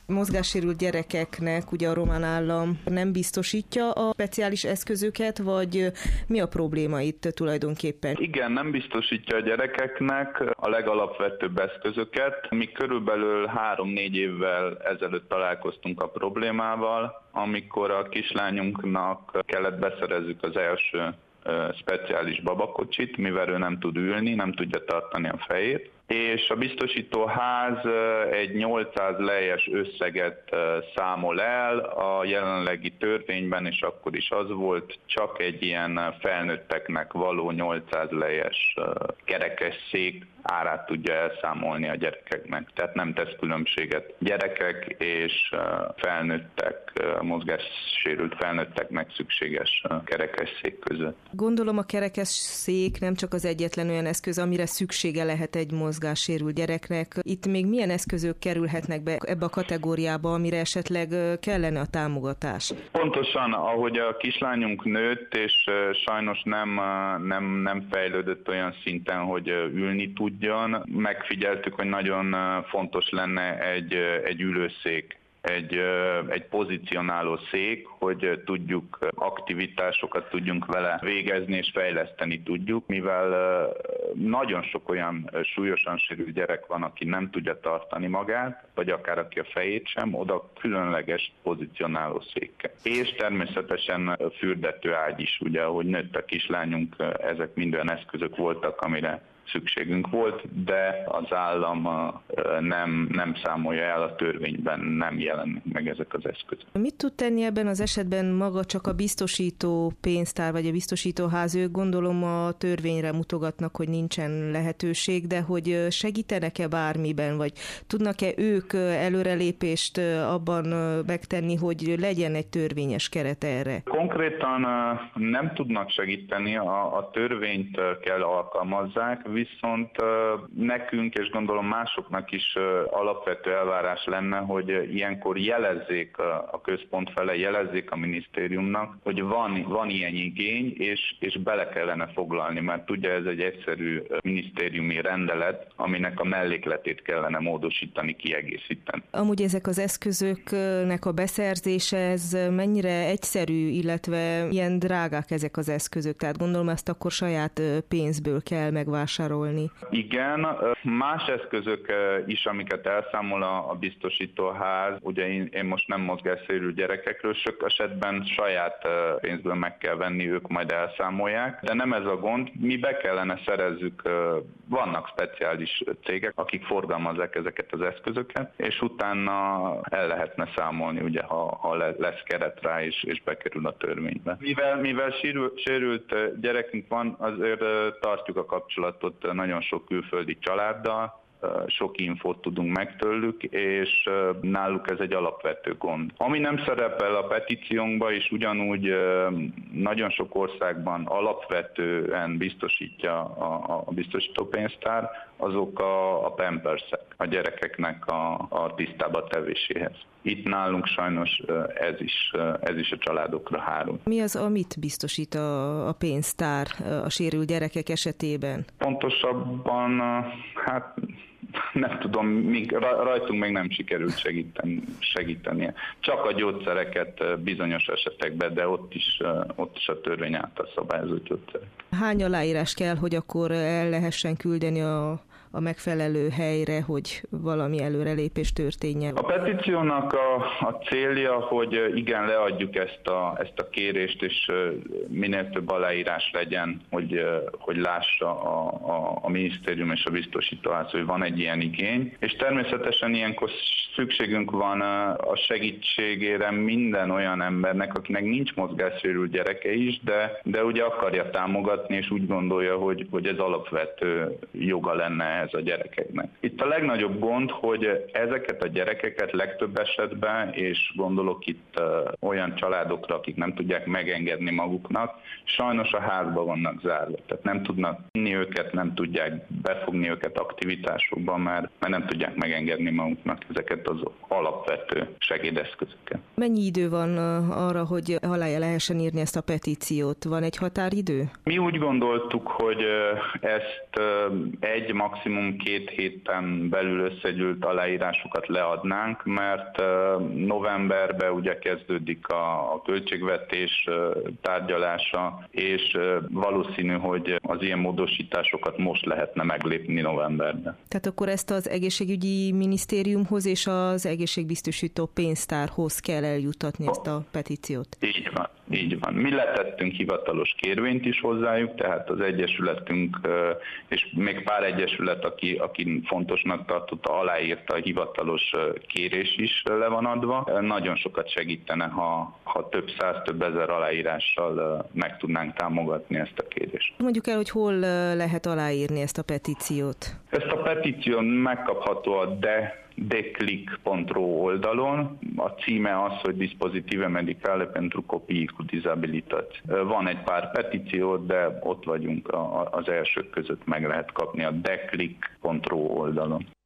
Mozgássérült gyerekeknek ugye a román állam nem biztosítja a speciális eszközöket, vagy mi a probléma itt tulajdonképpen? Igen, nem biztosítja a gyerekeknek a legalapvetőbb eszközöket. Mi körülbelül 3-4 évvel ezelőtt találkoztunk a problémával, amikor a kislányunknak kellett beszerezzük az első speciális babakocsit, mivel ő nem tud ülni, nem tudja tartani a fejét. És a biztosítóház egy 800 lejes összeget számol el, a jelenlegi törvényben, és akkor is az volt, csak egy ilyen felnőtteknek való 800 lejes kerekesszék árát tudja elszámolni a gyerekeknek. Tehát nem tesz különbséget gyerekek és felnőttek, mozgássérült felnőtteknek szükséges kerekesszék között. Gondolom a kerekesszék nem csak az egyetlen olyan eszköz, amire szüksége lehet egy mozgássérült gyereknek. Itt még milyen eszközök kerülhetnek be ebbe a kategóriába, amire esetleg kellene a támogatás? Pontosan, ahogy a kislányunk nőtt, és sajnos nem fejlődött olyan szinten, hogy ülni tudjon, megfigyeltük, hogy nagyon fontos lenne egy ülőszék. Egy pozícionáló szék, hogy tudjuk aktivitásokat tudjunk vele végezni és fejleszteni tudjuk, mivel nagyon sok olyan súlyosan sérült gyerek van, aki nem tudja tartani magát, vagy akár aki a fejét sem, oda különleges pozícionáló székkel. És természetesen fürdető ágy is, ugye, ahogy nőtt a kislányunk, ezek mind olyan eszközök voltak, amire szükségünk volt, de az állam nem számolja el, a törvényben nem jelennek meg ezek az eszközök. Mit tud tenni ebben az esetben maga csak a biztosító pénztár, vagy a biztosítóház? Ők gondolom a törvényre mutogatnak, hogy nincsen lehetőség, de hogy segítenek-e bármiben, vagy tudnak-e ők előrelépést abban megtenni, hogy legyen egy törvényes keret erre? Konkrétan nem tudnak segíteni, a törvényt kell alkalmazzák, viszont nekünk, és gondolom másoknak is alapvető elvárás lenne, hogy ilyenkor jelezzék a központ fele, jelezzék a minisztériumnak, hogy van ilyen igény, és bele kellene foglalni, mert tudja, ez egy egyszerű minisztériumi rendelet, aminek a mellékletét kellene módosítani, kiegészíteni. Amúgy ezek az eszközöknek a beszerzése, ez mennyire egyszerű, illetve ilyen drágák ezek az eszközök? Tehát gondolom ezt akkor saját pénzből kell megvásárolni. Igen, más eszközök is, amiket elszámol a biztosítóház, ugye én most nem mozgássérült gyerekekről, sok esetben saját pénzből meg kell venni, ők majd elszámolják, de nem ez a gond, mi be kellene szerezzük, vannak speciális cégek, akik forgalmazzák ezeket az eszközöket, és utána el lehetne számolni, ugye, ha lesz keret rá, és bekerül a törvénybe. Mivel sérült gyerekünk van, azért tartjuk a kapcsolatot nagyon sok külföldi családdal, sok infót tudunk meg tőlük, és náluk ez egy alapvető gond. Ami nem szerepel a petíciónkban, és ugyanúgy nagyon sok országban alapvetően biztosítja a biztosítópénztár, azok a pampersek, a gyerekeknek a tisztába tevéséhez. Itt nálunk sajnos ez is a családokra hárul. Mi az, amit biztosít a pénztár a sérült gyerekek esetében? Pontosabban, nem tudom, rajtunk még nem sikerült segítenie. Csak a gyógyszereket bizonyos esetekben, de ott is a törvény által szabályozott gyógyszerek. Hány aláírás kell, hogy akkor el lehessen küldeni a megfelelő helyre, hogy valami előrelépés történjen? A petíciónak a célja, hogy igen, leadjuk ezt a kérést, és minél több aláírás legyen, hogy lássa a minisztérium és a biztosítóház, hogy van egy ilyen igény. És természetesen ilyenkor szükségünk van a segítségére minden olyan embernek, akinek nincs mozgássérült gyereke is, de ugye akarja támogatni, és úgy gondolja, hogy ez alapvető joga lenne ehhez a gyerekeknek. Itt a legnagyobb gond, hogy ezeket a gyerekeket legtöbb esetben, és gondolok itt olyan családokra, akik nem tudják megengedni maguknak, sajnos a házba vannak zárva. Tehát nem tudnak inni őket, nem tudják befogni őket aktivitásokban, mert nem tudják megengedni maguknak ezeket az alapvető segédeszközöket. Mennyi idő van arra, hogy alá lehessen írni ezt a petíciót? Van egy határidő? Mi úgy gondoltuk, hogy ezt maximum maximum 2 héten belül összegyűlt aláírásokat leadnánk, mert novemberben ugye kezdődik a költségvetés tárgyalása, és valószínű, hogy az ilyen módosításokat most lehetne meglépni novemberben. Tehát akkor ezt az egészségügyi minisztériumhoz és az egészségbiztosító pénztárhoz kell eljutatni ezt a petíciót? Így van. Mi letettünk hivatalos kérvényt is hozzájuk, tehát az egyesületünk, és még pár egyesület, aki fontosnak tartotta, aláírta, a hivatalos kérés is le van adva. Nagyon sokat segítene, ha több száz, több ezer aláírással meg tudnánk támogatni ezt a kérést. Mondjuk el, hogy hol lehet aláírni ezt a petíciót? Ezt a petíciót megkapható a declick.ro oldalon. A címe az, hogy Dispozitive Medicale pentru Copii cu Dizabilități. Van egy pár petíció, de ott vagyunk az elsők között, meg lehet kapni a declick.ro oldalon.